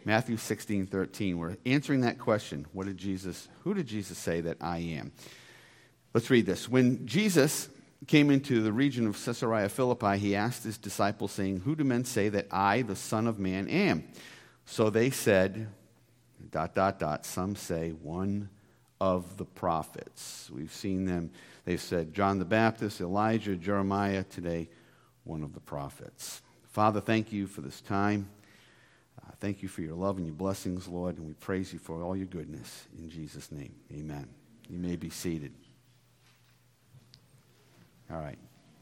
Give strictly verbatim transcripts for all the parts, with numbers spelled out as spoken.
Matthew sixteen thirteen. We're answering that question. What did Jesus, who did Jesus say that I am? Let's read this. When Jesus came into the region of Caesarea Philippi, he asked his disciples, saying, who do men say that I, the Son of Man, am? So they said, dot, dot, dot, some say one of the prophets. We've seen them. They've said John the Baptist, Elijah, Jeremiah, today one of the prophets. Father, thank you for this time. Uh, thank you for your love and your blessings, Lord, and we praise you for all your goodness. In Jesus' name, amen. You may be seated. All right.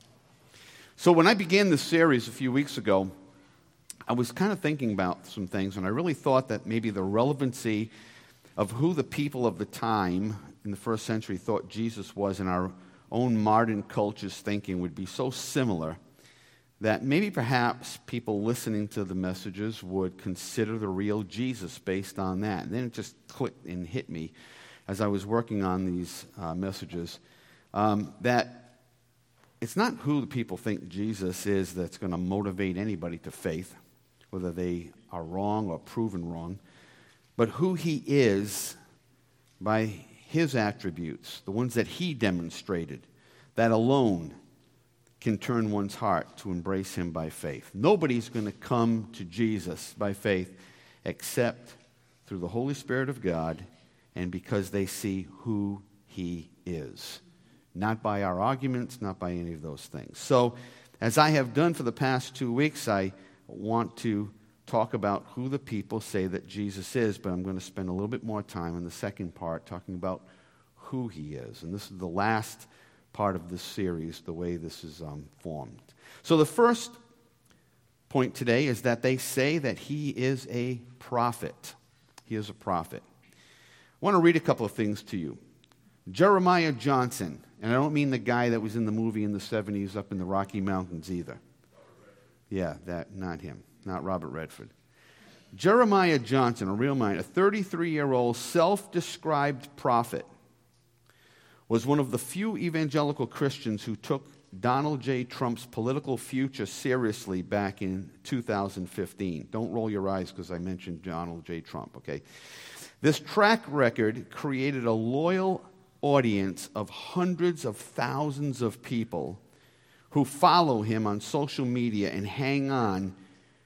So when I began this series a few weeks ago, I was kind of thinking about some things, and I really thought that maybe the relevancy of who the people of the time in the first century thought Jesus was in our own modern culture's thinking would be so similar that maybe perhaps people listening to the messages would consider the real Jesus based on that. And then it just clicked and hit me as I was working on these uh, messages um, that it's not who the people think Jesus is that's going to motivate anybody to faith, whether they are wrong or proven wrong, but who he is by his attributes, the ones that he demonstrated, that alone can turn one's heart to embrace him by faith. Nobody's going to come to Jesus by faith except through the Holy Spirit of God and because they see who he is. Not by our arguments, not by any of those things. So, as I have done for the past two weeks, I want to talk about who the people say that Jesus is, but I'm going to spend a little bit more time in the second part talking about who he is. And this is the last part of this series, the way this is um, formed. So the first point today is that they say that he is a prophet. He is a prophet. I want to read a couple of things to you. Jeremiah Johnson, and I don't mean the guy that was in the movie in the seventies up in the Rocky Mountains either. Yeah, that, not him, not Robert Redford. Jeremiah Johnson, a real man, a thirty-three-year-old self-described prophet, was one of the few evangelical Christians who took Donald J. Trump's political future seriously back in two thousand fifteen. Don't roll your eyes because I mentioned Donald J. Trump, okay? This track record created a loyal audience of hundreds of thousands of people who follow him on social media and hang on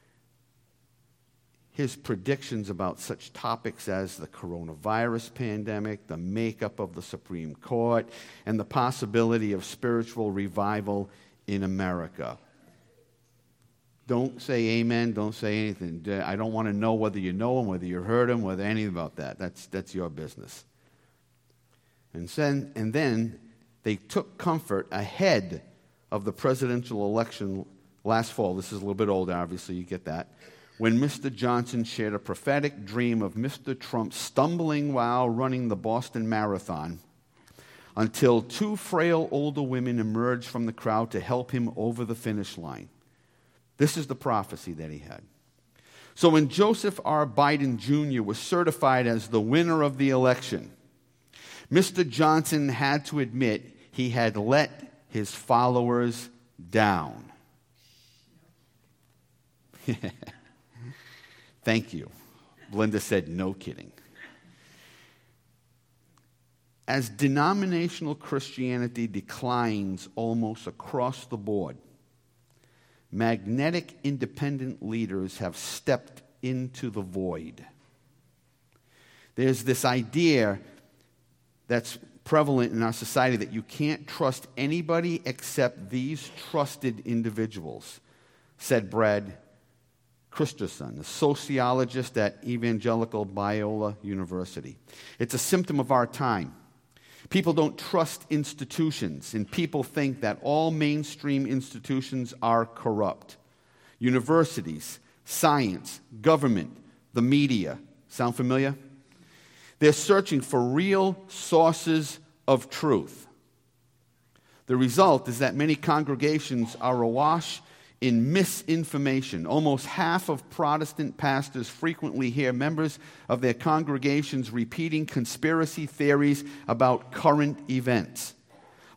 his predictions about such topics as the coronavirus pandemic, the makeup of the Supreme Court, and the possibility of spiritual revival in America. Don't say amen, don't say anything. I don't want to know whether you know him, whether you heard him, whether anything about that. That's, that's your business. And then, and then they took comfort ahead of the presidential election last fall. This is a little bit older, obviously, you get that. When Mister Johnson shared a prophetic dream of Mister Trump stumbling while running the Boston Marathon until two frail older women emerged from the crowd to help him over the finish line. This is the prophecy that he had. So when Joseph R. Biden Junior was certified as the winner of the election, Mister Johnson had to admit he had let his followers down. Thank you. Linda said, no kidding. As denominational Christianity declines almost across the board, magnetic independent leaders have stepped into the void. There's this idea that's prevalent in our society that you can't trust anybody except these trusted individuals, said Brad Christensen, a sociologist at Evangelical Biola University. It's a symptom of our time. People don't trust institutions, and people think that all mainstream institutions are corrupt. Universities, science, government, the media. Sound familiar? They're searching for real sources of truth. The result is that many congregations are awash in misinformation. Almost half of Protestant pastors frequently hear members of their congregations repeating conspiracy theories about current events.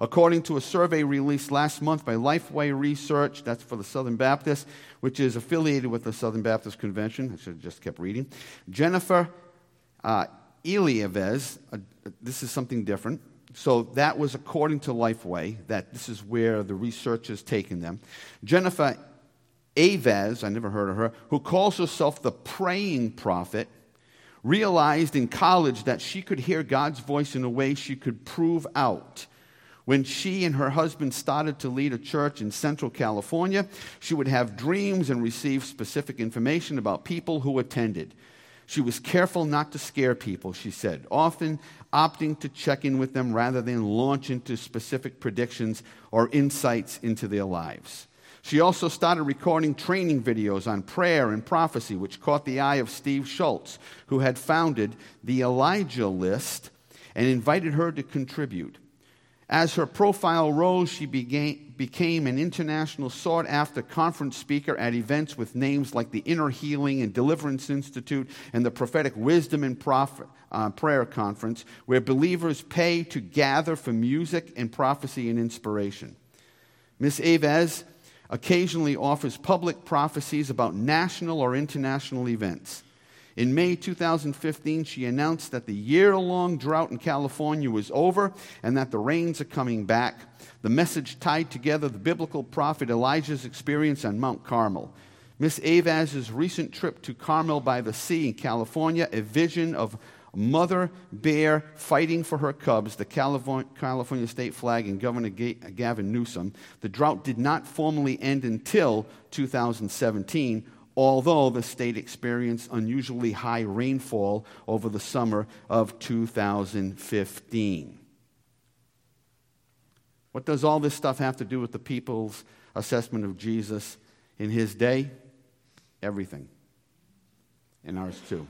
According to a survey released last month by Lifeway Research, that's for the Southern Baptist, which is affiliated with the Southern Baptist Convention. I should have just kept reading. Jennifer uh, Elievez, uh, this is something different. So that was according to Lifeway, that this is where the research has taken them. Jennifer Avez, I never heard of her, who calls herself the praying prophet, realized in college that she could hear God's voice in a way she could prove out. When she and her husband started to lead a church in Central California, she would have dreams and receive specific information about people who attended. She was careful not to scare people, she said, often opting to check in with them rather than launch into specific predictions or insights into their lives. She also started recording training videos on prayer and prophecy, which caught the eye of Steve Schultz, who had founded the Elijah List and invited her to contribute. As her profile rose, she began, became an international sought-after conference speaker at events with names like the Inner Healing and Deliverance Institute and the Prophetic Wisdom and Prophet, uh, Prayer Conference, where believers pay to gather for music and prophecy and inspiration. Miss Avez occasionally offers public prophecies about national or international events. In May two thousand fifteen, she announced that the year-long drought in California was over and that the rains are coming back. The message tied together the biblical prophet Elijah's experience on Mount Carmel. Miss Avez's recent trip to Carmel by the Sea in California, a vision of mother bear fighting for her cubs, the California state flag, and Governor Gavin Newsom. The drought did not formally end until two thousand seventeen, although the state experienced unusually high rainfall over the summer of two thousand fifteen. What does all this stuff have to do with the people's assessment of Jesus in his day? Everything. And ours too.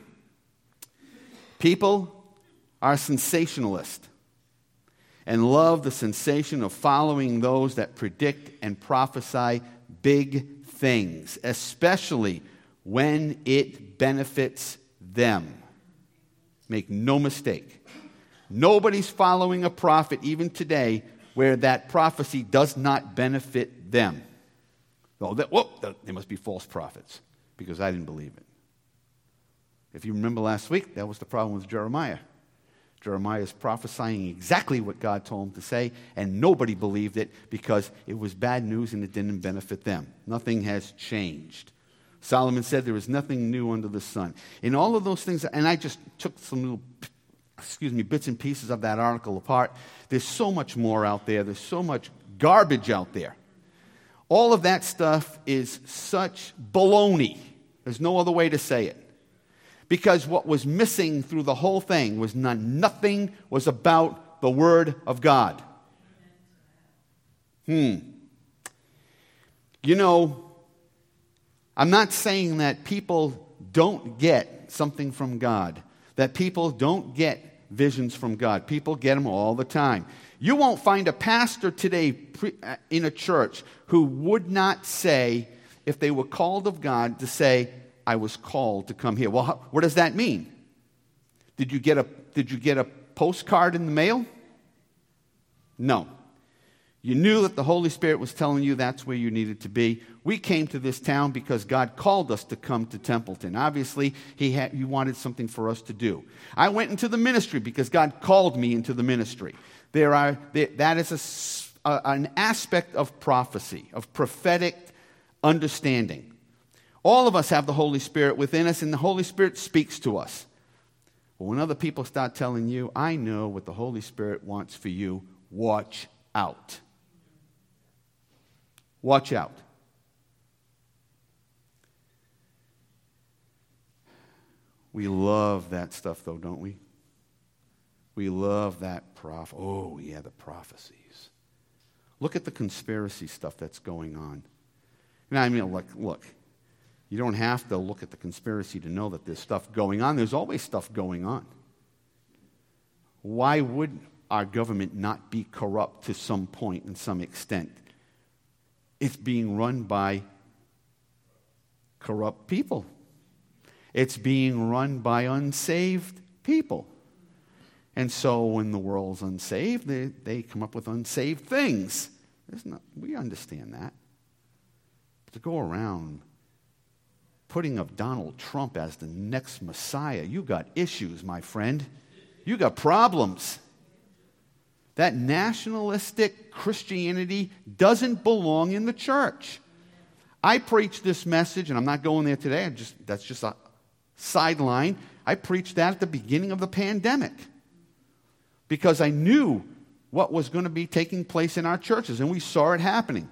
People are sensationalists and love the sensation of following those that predict and prophesy big things, especially when it benefits them. Make no mistake. Nobody's following a prophet even today where that prophecy does not benefit them. Oh, that, whoop, they must be false prophets because I didn't believe it. If you remember last week, that was the problem with Jeremiah. Jeremiah is prophesying exactly what God told him to say, and nobody believed it because it was bad news and it didn't benefit them. Nothing has changed. Solomon said there is nothing new under the sun. In all of those things, and I just took some little, excuse me, bits and pieces of that article apart. There's so much more out there. There's so much garbage out there. All of that stuff is such baloney. There's no other way to say it. Because what was missing through the whole thing was none, nothing was about the Word of God. Hmm. You know, I'm not saying that people don't get something from God, that people don't get visions from God. People get them all the time. You won't find a pastor today in a church who would not say, if they were called of God, to say, I was called to come here. Well, how, what does that mean? Did you get a did you get a postcard in the mail? No. You knew that the Holy Spirit was telling you that's where you needed to be. We came to this town because God called us to come to Templeton. Obviously, he had, he wanted something for us to do. I went into the ministry because God called me into the ministry. There are there, that is a, a, an aspect of prophecy, of prophetic understanding. All of us have the Holy Spirit within us, and the Holy Spirit speaks to us. But when other people start telling you, I know what the Holy Spirit wants for you, watch out. Watch out. We love that stuff, though, don't we? We love that proph. Oh, yeah, the prophecies. Look at the conspiracy stuff that's going on. And I mean, look, look. You don't have to look at the conspiracy to know that there's stuff going on. There's always stuff going on. Why would our government not be corrupt to some point and some extent? It's being run by corrupt people. It's being run by unsaved people. And so when the world's unsaved, they, they come up with unsaved things. There's no, we understand that. But to go around putting up Donald Trump as the next Messiah, you got issues, my friend. You got problems. That nationalistic Christianity doesn't belong in the church. I preached this message, and I'm not going there today. I just that's just a sideline. I preached that at the beginning of the pandemic because I knew what was going to be taking place in our churches, and we saw it happening.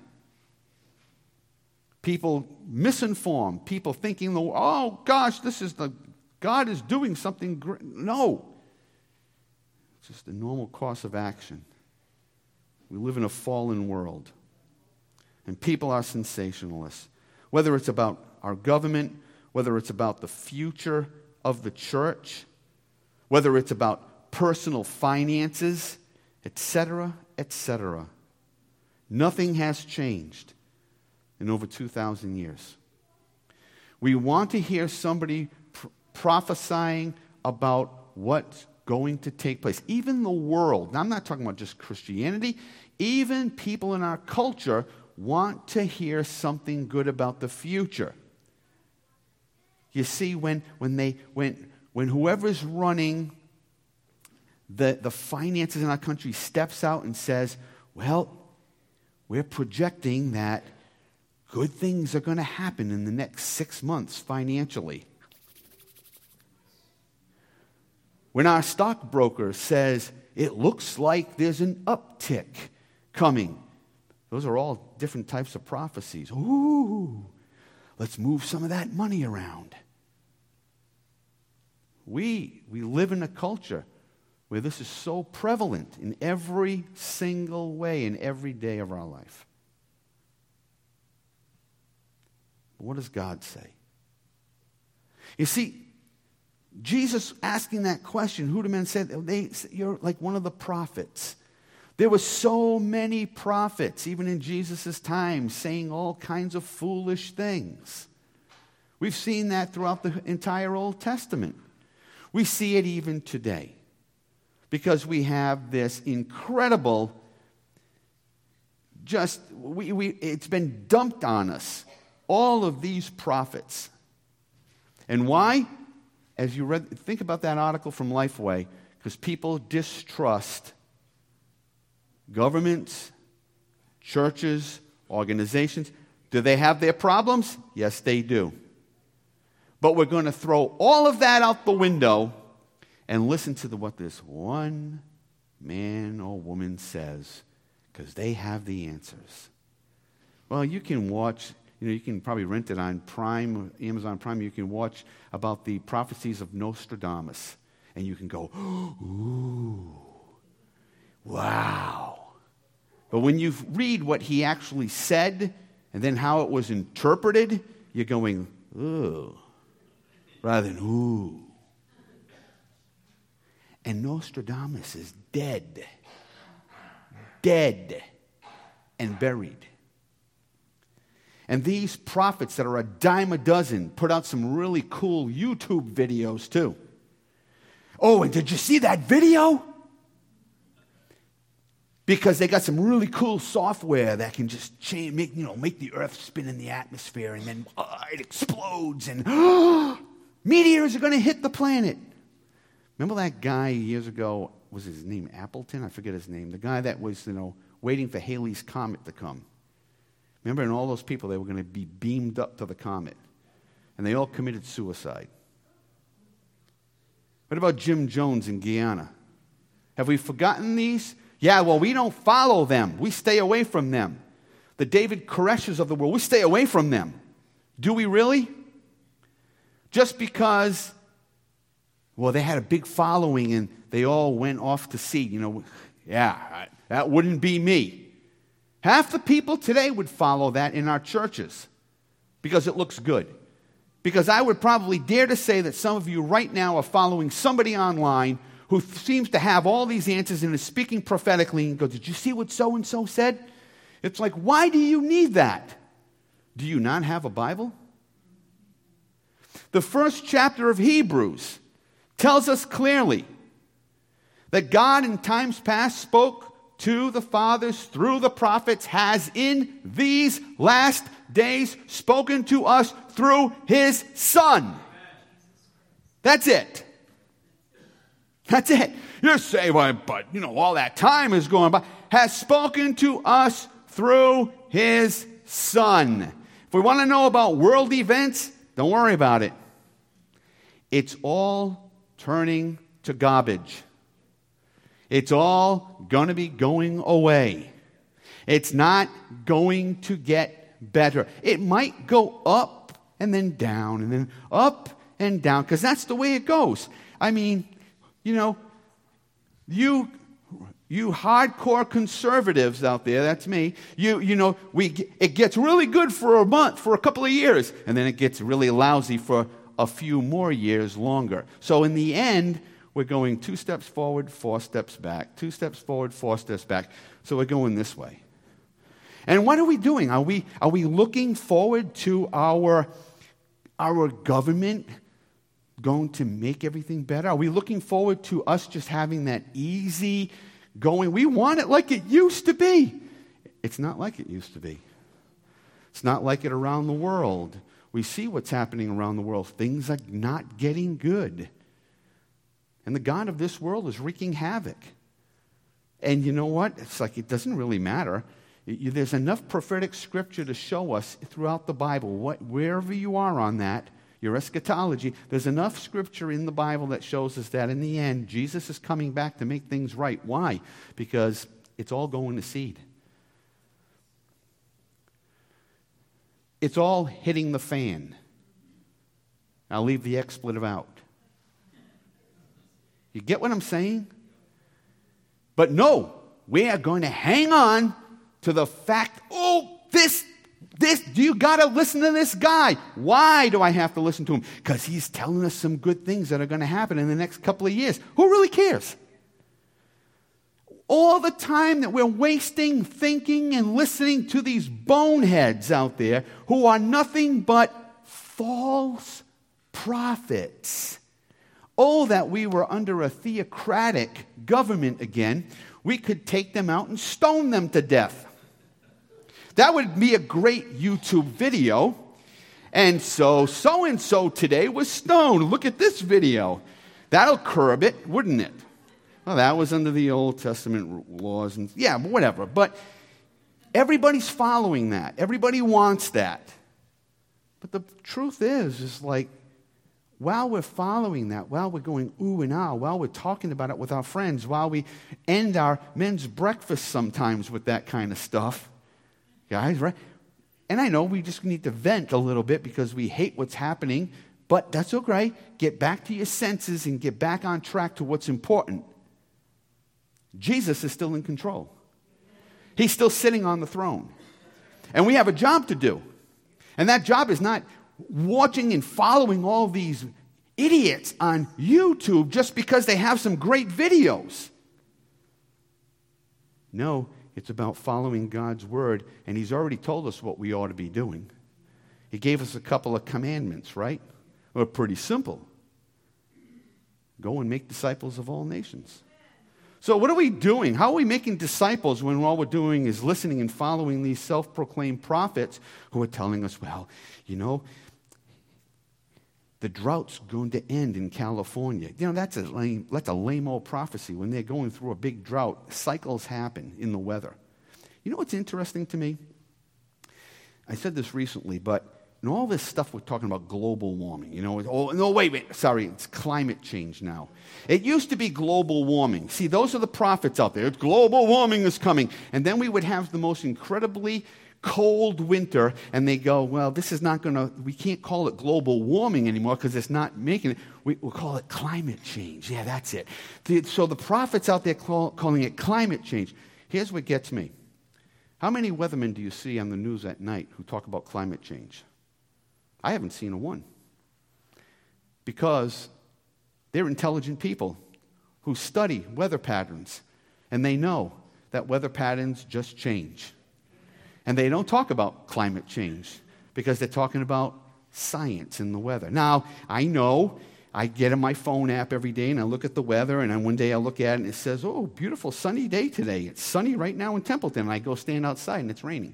People misinformed, people thinking, oh gosh, this is the God is doing something great. No. It's just the normal course of action. We live in a fallen world. And people are sensationalists. Whether it's about our government, whether it's about the future of the church, whether it's about personal finances, et cetera, et cetera. Nothing has changed in over two thousand years. We want to hear somebody pr- prophesying about what's going to take place. Even the world, now I'm not talking about just Christianity, even people in our culture want to hear something good about the future. You see, when when they when when whoever's running the, the finances in our country steps out and says, well, we're projecting that good things are going to happen in the next six months financially. When our stockbroker says, it looks like there's an uptick coming. Those are all different types of prophecies. Ooh, let's move some of that money around. We, we live in a culture where this is so prevalent in every single way, in every day of our life. What does God say? You see, Jesus asking that question, who do men say? They, you're like one of the prophets. There were so many prophets, even in Jesus' time, saying all kinds of foolish things. We've seen that throughout the entire Old Testament. We see it even today because we have this incredible, just, we, we, it's been dumped on us, all of these prophets. And why? As you read, think about that article from Lifeway, because people distrust governments, churches, organizations. Do they have their problems? Yes, they do. But we're going to throw all of that out the window and listen to the, what this one man or woman says, because they have the answers. Well, you can watch, you know, you can probably rent it on Prime, Amazon Prime. You can watch about the prophecies of Nostradamus, and you can go, ooh, wow. But when you read what he actually said and then how it was interpreted, you're going, ooh, rather than ooh. And Nostradamus is dead. Dead and buried. And these prophets that are a dime a dozen put out some really cool YouTube videos too. Oh, and did you see that video? Because they got some really cool software that can just change, make, you know, make the earth spin in the atmosphere, and then uh, it explodes, and uh, meteors are going to hit the planet. Remember that guy years ago, was his name Appleton? I forget his name. The guy that was, you know, waiting for Halley's Comet to come. Remember, and all those people, they were going to be beamed up to the comet. And they all committed suicide. What about Jim Jones in Guyana? Have we forgotten these? Yeah, well, we don't follow them. We stay away from them. The David Koreshes of the world, we stay away from them. Do we really? Just because, well, they had a big following and they all went off to sea. You know, yeah, that wouldn't be me. Half the people today would follow that in our churches because it looks good. Because I would probably dare to say that some of you right now are following somebody online who seems to have all these answers and is speaking prophetically and go, did you see what so-and-so said? It's like, why do you need that? Do you not have a Bible? The first chapter of Hebrews tells us clearly that God in times past spoke to the fathers through the prophets has in these last days spoken to us through his Son. That's it. That's it. You say, well, but, you know, all that time is going by. Has spoken to us through his Son. If we want to know about world events, don't worry about it. It's all turning to garbage. It's all going to be going away. It's not going to get better. It might go up and then down and then up and down, because that's the way it goes. I mean, you know, you you hardcore conservatives out there, that's me, you you know, we it gets really good for a month, for a couple of years, and then it gets really lousy for a few more years longer. So in the end, we're going two steps forward, four steps back, two steps forward, four steps back. So we're going this way. And what are we doing? Are we are we looking forward to our our government going to make everything better? Are we looking forward to us just having that easy going? We want it like it used to be. It's not like it used to be. It's not like it around the world. We see what's happening around the world. Things are not getting good. And the God of this world is wreaking havoc. And you know what? It's like it doesn't really matter. It, there's enough prophetic scripture to show us throughout the Bible, what, wherever you are on that, your eschatology, there's enough scripture in the Bible that shows us that in the end, Jesus is coming back to make things right. Why? Because it's all going to seed. It's all hitting the fan. I'll leave the expletive out. You get what I'm saying? But no, we are going to hang on to the fact, oh, this This, you got to listen to this guy. Why do I have to listen to him? Because he's telling us some good things that are going to happen in the next couple of years. Who really cares? All the time that we're wasting thinking and listening to these boneheads out there who are nothing but false prophets. Oh, that we were under a theocratic government again. We could take them out and stone them to death. That would be a great YouTube video. And so, so-and-so today was stoned. Look at this video. That'll curb it, wouldn't it? Well, that was under the Old Testament laws. And yeah, whatever. But everybody's following that. Everybody wants that. But the truth is, is like, while we're following that, while we're going ooh and ah, while we're talking about it with our friends, while we end our men's breakfast sometimes with that kind of stuff, guys, right? And I know we just need to vent a little bit because we hate what's happening, but that's okay. Get back to your senses and get back on track to what's important. Jesus is still in control. He's still sitting on the throne. And we have a job to do. And that job is not watching and following all these idiots on YouTube just because they have some great videos. No, it's about following God's word, and he's already told us what we ought to be doing. He gave us a couple of commandments, right? Well, pretty simple. Go and make disciples of all nations. So what are we doing? How are we making disciples when all we're doing is listening and following these self-proclaimed prophets who are telling us, well, you know, the drought's going to end in California. You know, that's a lame, that's a lame old prophecy. When they're going through a big drought, cycles happen in the weather. You know what's interesting to me? I said this recently, but in all this stuff we're talking about global warming, you know, oh, no, wait, wait, sorry, it's climate change now. It used to be global warming. See, those are the prophets out there. Global warming is coming. And then we would have the most incredibly cold winter, and they go, well, this is not going to, we can't call it global warming anymore because it's not making it, we, we'll call it climate change. Yeah, that's it. The, so the prophets out there call, calling it climate change. Here's what gets me. How many weathermen do you see on the news at night who talk about climate change? I haven't seen a one. Because they're intelligent people who study weather patterns, and they know that weather patterns just change. And they don't talk about climate change because they're talking about science in the weather. Now, I know I get in my phone app every day and I look at the weather, and then one day I look at it and it says, oh, beautiful sunny day today. It's sunny right now in Templeton. And I go stand outside and it's raining.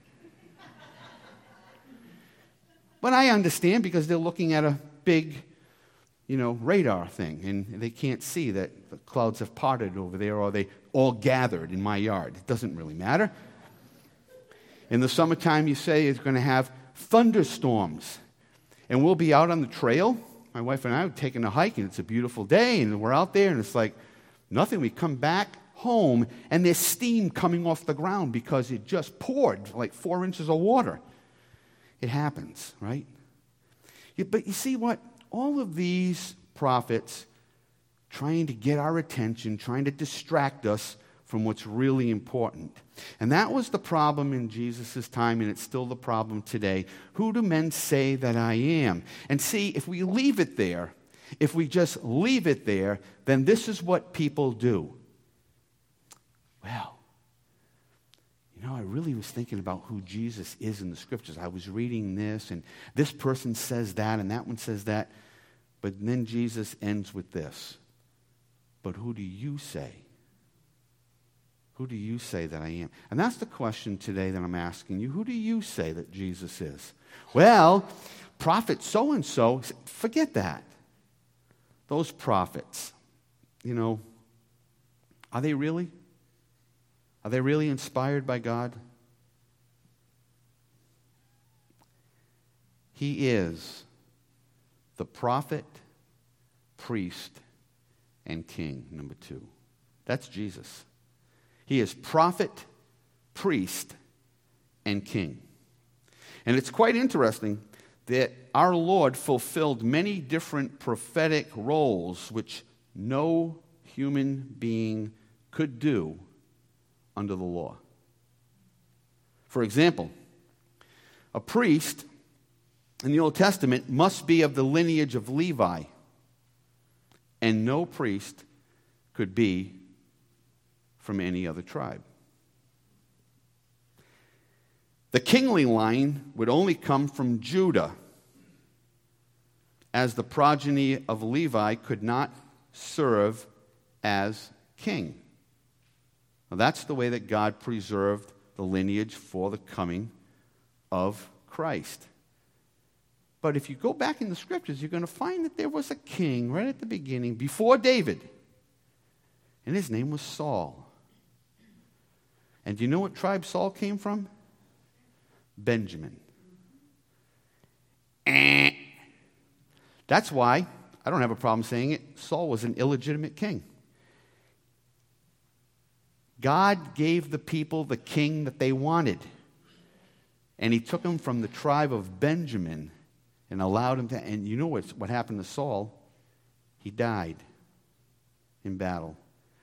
But I understand because they're looking at a big, you know, radar thing, and they can't see that the clouds have parted over there or they all gathered in my yard. It doesn't really matter. In the summertime, you say it's going to have thunderstorms, and we'll be out on the trail. My wife and I are taking a hike, and it's a beautiful day, and we're out there, and it's like nothing. We come back home, and there's steam coming off the ground because it just poured like four inches of water. It happens, right? Yeah, but you see what? All of these prophets trying to get our attention, trying to distract us from what's really important. And that was the problem in Jesus' time, and it's still the problem today. Who do men say that I am? And see, if we leave it there, if we just leave it there, then this is what people do. Well, you know, I really was thinking about who Jesus is in the Scriptures. I was reading this, and this person says that, and that one says that. But then Jesus ends with this. But who do you say? Who do you say that I am? And that's the question today that I'm asking you. Who do you say that Jesus is? Well, prophet so-and-so, forget that. Those prophets, you know, are they really? Are they really inspired by God? He is the prophet, priest, and king, number two. That's Jesus. He is prophet, priest, and king. And it's quite interesting that our Lord fulfilled many different prophetic roles which no human being could do under the law. For example, a priest in the Old Testament must be of the lineage of Levi, and no priest could be from any other tribe. The kingly line would only come from Judah, as the progeny of Levi could not serve as king. Now, that's the way that God preserved the lineage for the coming of Christ. But if you go back in the Scriptures, you're going to find that there was a king right at the beginning, before David, and his name was Saul. And do you know what tribe Saul came from? Benjamin. Eh. That's why, I don't have a problem saying it, Saul was an illegitimate king. God gave the people the king that they wanted. And he took him from the tribe of Benjamin and allowed him to, and you know what, what happened to Saul? He died in battle.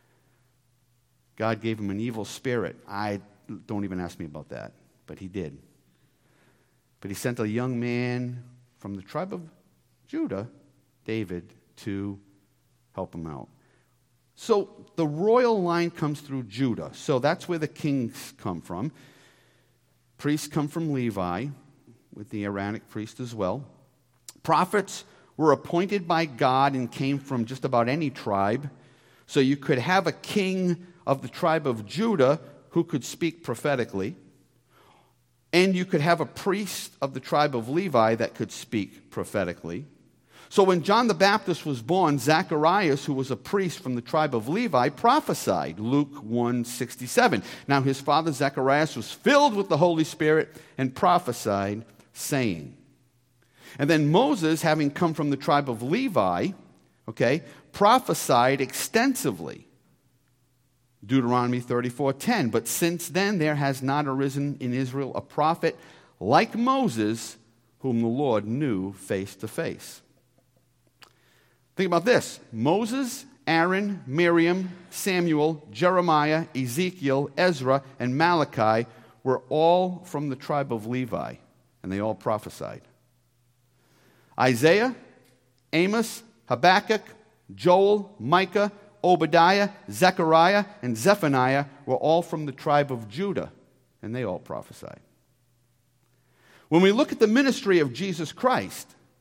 God gave him an evil spirit. I don't even ask me about that, but he did. But he sent a young man from the tribe of Judah, David, to help him out. So the royal line comes through Judah. So that's where the kings come from. Priests come from Levi, with the Aaronic priest as well. Prophets were appointed by God and came from just about any tribe. So you could have a king of the tribe of Judah who could speak prophetically. And you could have a priest of the tribe of Levi that could speak prophetically. So when John the Baptist was born, Zacharias, who was a priest from the tribe of Levi, prophesied, Luke one sixty-seven. Now his father Zacharias was filled with the Holy Spirit and prophesied, saying. And then Moses, having come from the tribe of Levi, okay, prophesied extensively. Deuteronomy thirty-four ten. But since then there has not arisen in Israel a prophet like Moses, whom the Lord knew face to face. Think about this. Moses, Aaron, Miriam, Samuel, Jeremiah, Ezekiel, Ezra, and Malachi were all from the tribe of Levi, and they all prophesied. Isaiah, Amos, Habakkuk, Joel, Micah, Obadiah, Zechariah, and Zephaniah were all from the tribe of Judah, and they all prophesied. When we look at the ministry of Jesus Christ,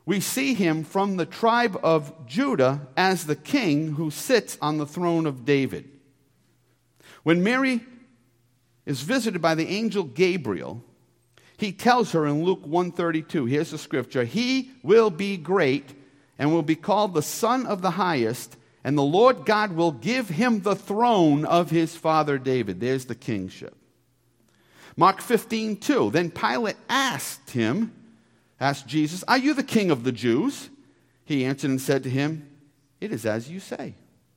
we see him from the tribe of Judah as the king who sits on the throne of David. When Mary is visited by the angel Gabriel, he tells her in Luke one thirty-two, here's the scripture, he will be great and will be called the Son of the Highest, and the Lord God will give him the throne of his father David. There's the kingship. Mark fifteen two, then Pilate asked him, asked Jesus, are you the king of the Jews? He answered and said to him, it is as you say.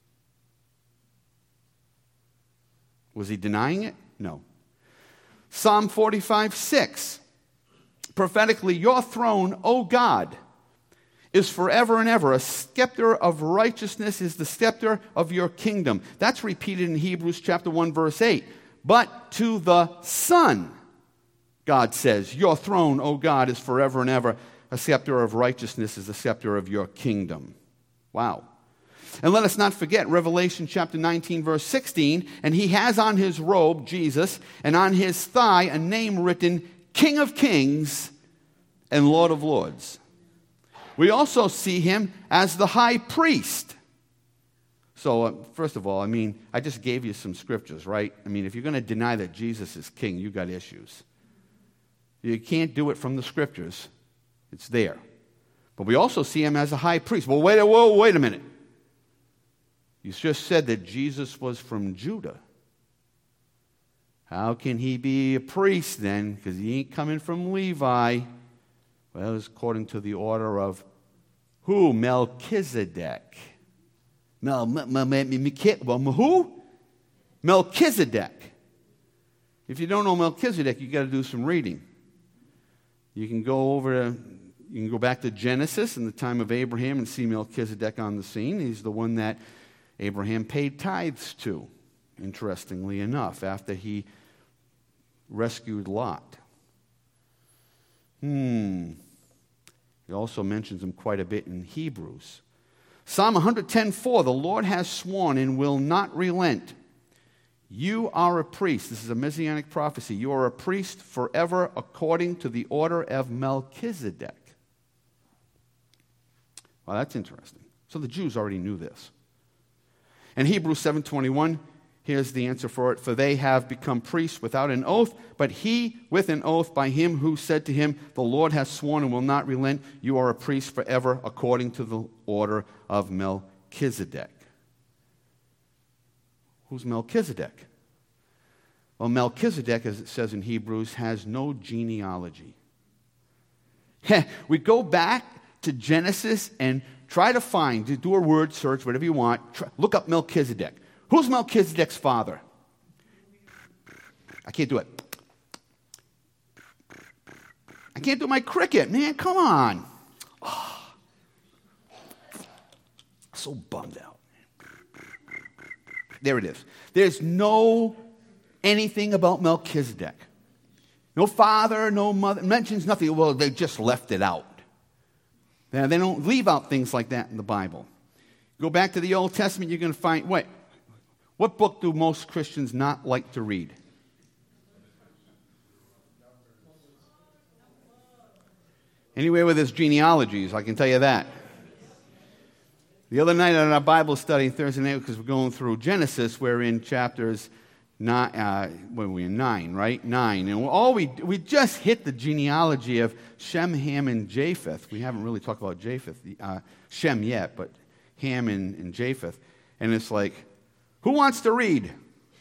Was he denying it? No. Psalm forty-five six, prophetically, your throne, O God, is forever and ever. A scepter of righteousness is the scepter of your kingdom. That's repeated in Hebrews chapter one, verse eight. But to the Son, God says, your throne, O God, is forever and ever. A scepter of righteousness is the scepter of your kingdom. Wow. And let us not forget Revelation chapter nineteen, verse sixteen, and he has on his robe, Jesus, and on his thigh a name written, King of Kings and Lord of Lords. We also see him as the high priest. So, uh, first of all, I mean, I just gave you some scriptures, right? I mean, if you're going to deny that Jesus is king, you've got issues. You can't do it from the scriptures. It's there. But we also see him as a high priest. Well, wait, whoa, wait a minute. You just said that Jesus was from Judah. How can he be a priest then? Because he ain't coming from Levi. Well, it's according to the order of who? Melchizedek. Mel, Mel, Mel, Mel, who? Melchizedek. If you don't know Melchizedek, you've got to do some reading. You can go over to, you can go back to Genesis in the time of Abraham and see Melchizedek on the scene. He's the one that Abraham paid tithes to, interestingly enough, after he rescued Lot. Hmm. He also mentions him quite a bit in Hebrews. Psalm one ten four, the Lord has sworn and will not relent. You are a priest. This is a messianic prophecy. You are a priest forever according to the order of Melchizedek. Well, that's interesting. So the Jews already knew this. And Hebrews seven twenty-one, here's the answer for it. For they have become priests without an oath, but he with an oath by him who said to him, the Lord has sworn and will not relent. You are a priest forever according to the order of Melchizedek. Who's Melchizedek? Well, Melchizedek, as it says in Hebrews, has no genealogy. We go back to Genesis and try to find, do a word search, whatever you want. Try, look up Melchizedek. Who's Melchizedek's father? I can't do it. I can't do my cricket. Man, come on. Oh, so bummed out. There it is. There's no anything about Melchizedek. No father, no mother. Mentions nothing. Well, they just left it out. Now, they don't leave out things like that in the Bible. Go back to the Old Testament, you're going to find, wait, what book do most Christians not like to read? Anywhere with his genealogies, I can tell you that. The other night at our Bible study, Thursday night, because we're going through Genesis, we're in chapters nine, uh, what are we in, nine, right? Nine. And all we, we just hit the genealogy of Shem, Ham, and Japheth. We haven't really talked about Japheth, uh, Shem yet, but Ham and, and Japheth. And it's like, who wants to read?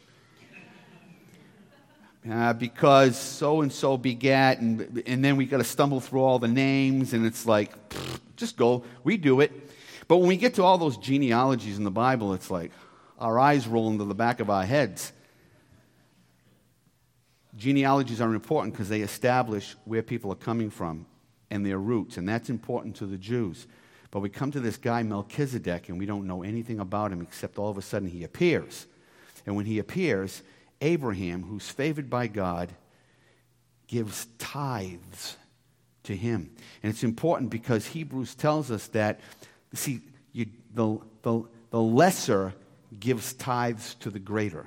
Uh, because so-and-so begat, and, and then we got to stumble through all the names, and it's like, pfft, just go. We do it. But when we get to all those genealogies in the Bible, it's like our eyes roll into the back of our heads. Genealogies are important because they establish where people are coming from and their roots, and that's important to the Jews. But we come to this guy Melchizedek, and we don't know anything about him except all of a sudden he appears. And when he appears, Abraham, who's favored by God, gives tithes to him. And it's important because Hebrews tells us that, see, you, the, the, the lesser gives tithes to the greater.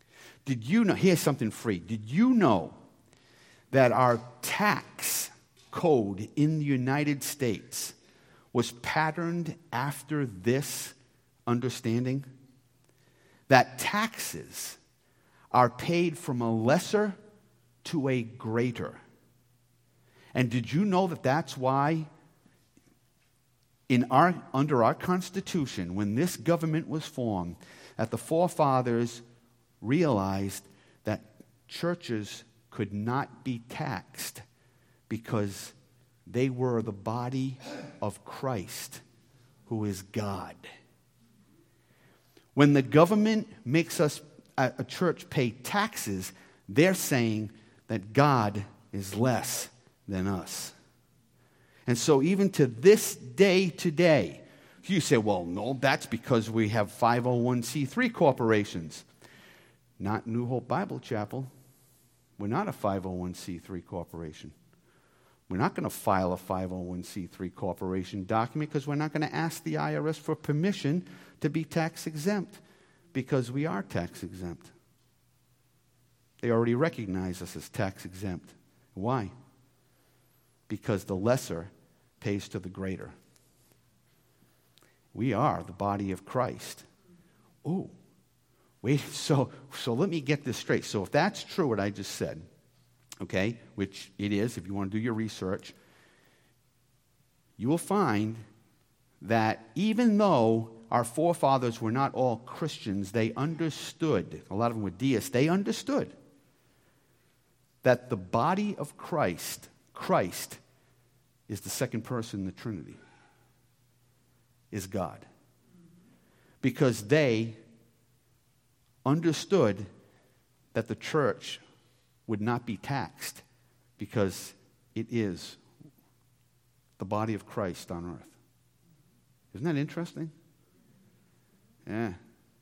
Did you know, here's something free. Did you know that our tax code in the United States was patterned after this understanding? That taxes are paid from a lesser to a greater. And did you know that that's why in our, under our Constitution, when this government was formed, that the forefathers realized that churches could not be taxed because they were the body of Christ, who is God. When the government makes us, a, a church, pay taxes, they're saying that God is less than us. And so even to this day today, you say, well, no, that's because we have five oh one c three corporations. Not New Hope Bible Chapel. We're not a five oh one c three corporation. We're not going to file a five oh one c three corporation document because we're not going to ask the I R S for permission to be tax exempt because we are tax exempt. They already recognize us as tax exempt. Why? Because the lesser pays to the greater. We are the body of Christ. Oh, wait, so, so let me get this straight. So if that's true what I just said, okay, which it is, if you want to do your research, you will find that even though our forefathers were not all Christians, they understood, a lot of them were deists, they understood that the body of Christ, Christ, is the second person in the Trinity, is God. Because they understood that the church would not be taxed because it is the body of Christ on earth. Isn't that interesting? Yeah.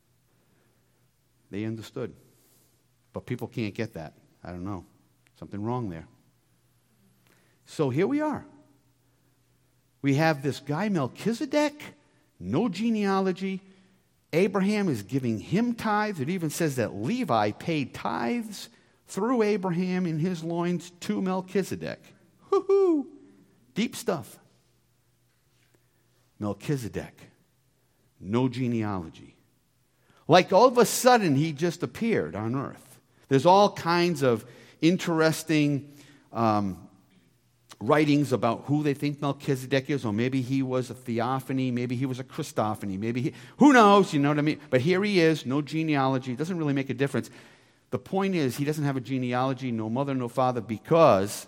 They understood. But people can't get that. I don't know. Something wrong there. So here we are. We have this guy Melchizedek, no genealogy. Abraham is giving him tithes. It even says that Levi paid tithes through Abraham in his loins to Melchizedek. Woo-hoo! Deep stuff. Melchizedek, no genealogy. Like all of a sudden he just appeared on earth. There's all kinds of interesting um, writings about who they think Melchizedek is, or maybe he was a theophany, maybe he was a Christophany, maybe he, who knows, you know what I mean? But here he is, no genealogy, it doesn't really make a difference. The point is, he doesn't have a genealogy, no mother, no father, because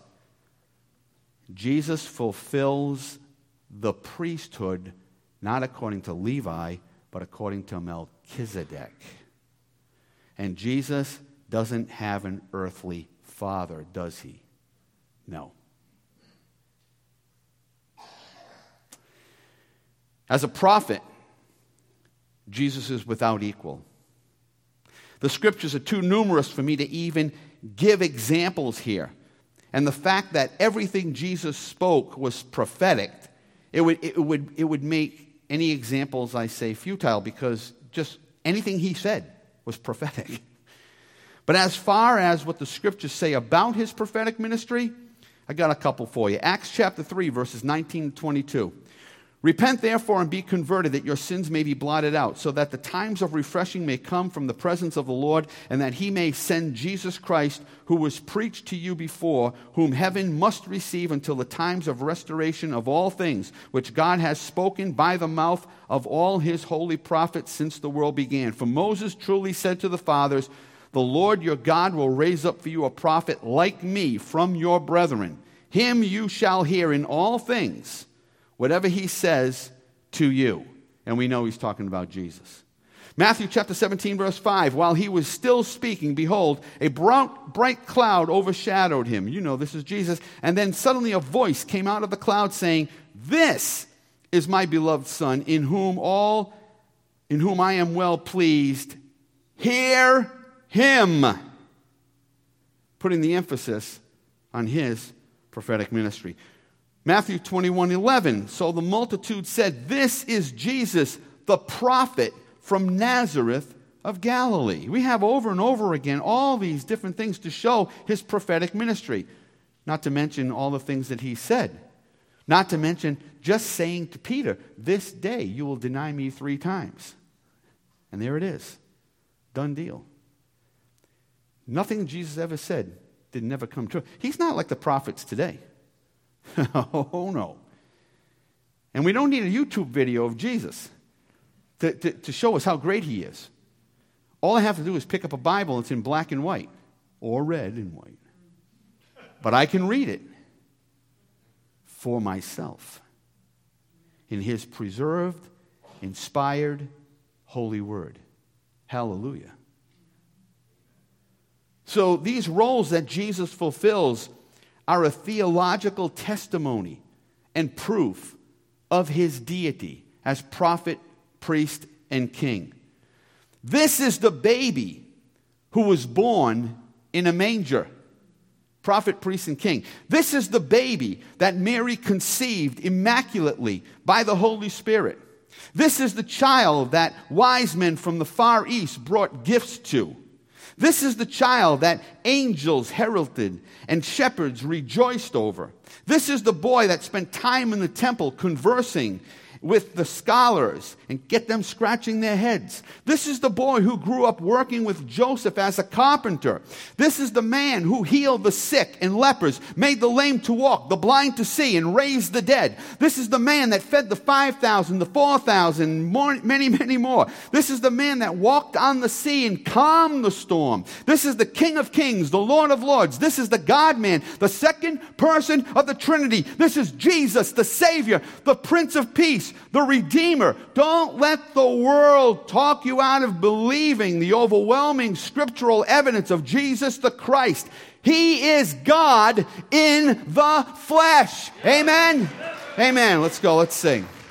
Jesus fulfills the priesthood not according to Levi, but according to Melchizedek. And Jesus doesn't have an earthly father, does he? No. As a prophet, Jesus is without equal. The scriptures are too numerous for me to even give examples here. And the fact that everything Jesus spoke was prophetic, it would, it would, it would make any examples I say futile, because just anything he said was prophetic. But as far as what the scriptures say about his prophetic ministry, I got a couple for you. Acts chapter three, verses nineteen to twenty-two. Repent therefore and be converted, that your sins may be blotted out, so that the times of refreshing may come from the presence of the Lord, and that he may send Jesus Christ, who was preached to you before, whom heaven must receive until the times of restoration of all things, which God has spoken by the mouth of all his holy prophets since the world began. For Moses truly said to the fathers, the Lord your God will raise up for you a prophet like me from your brethren. Him you shall hear in all things, whatever he says to you. And we know he's talking about Jesus. Matthew chapter seventeen, verse five. While he was still speaking, behold, a bright cloud overshadowed him. You know this is Jesus. And then suddenly a voice came out of the cloud saying, this is my beloved Son, in whom all, in whom I am well pleased. Hear him. Putting the emphasis on his prophetic ministry. Matthew twenty-one eleven. So the multitude said, this is Jesus, the prophet from Nazareth of Galilee. We have over and over again all these different things to show his prophetic ministry. Not to mention all the things that he said. Not to mention just saying to Peter, this day you will deny me three times. And there it is. Done deal. Nothing Jesus ever said did never come true. He's not like the prophets today. Oh, no. And we don't need a YouTube video of Jesus to, to, to show us how great he is. All I have to do is pick up a Bible. It's in black and white or red and white. But I can read it for myself in his preserved, inspired, holy word. Hallelujah. So these roles that Jesus fulfills are a theological testimony and proof of his deity as prophet, priest, and king. This is the baby who was born in a manger. Prophet, priest, and king. This is the baby that Mary conceived immaculately by the Holy Spirit. This is the child that wise men from the far east brought gifts to. This is the child that angels heralded and shepherds rejoiced over. This is the boy that spent time in the temple conversing with the scholars and get them scratching their heads. This is the boy who grew up working with Joseph as a carpenter. This is the man who healed the sick and lepers, made the lame to walk, the blind to see, and raised the dead. This is the man that fed the five thousand, the four thousand, more, many, many more. This is the man that walked on the sea and calmed the storm. This is the King of Kings, the Lord of Lords. This is the God-man, the second person of the Trinity. This is Jesus, the Savior, the Prince of Peace, the Redeemer. Don't let the world talk you out of believing the overwhelming scriptural evidence of Jesus the Christ. He is God in the flesh. Amen? Amen. Let's go. Let's sing.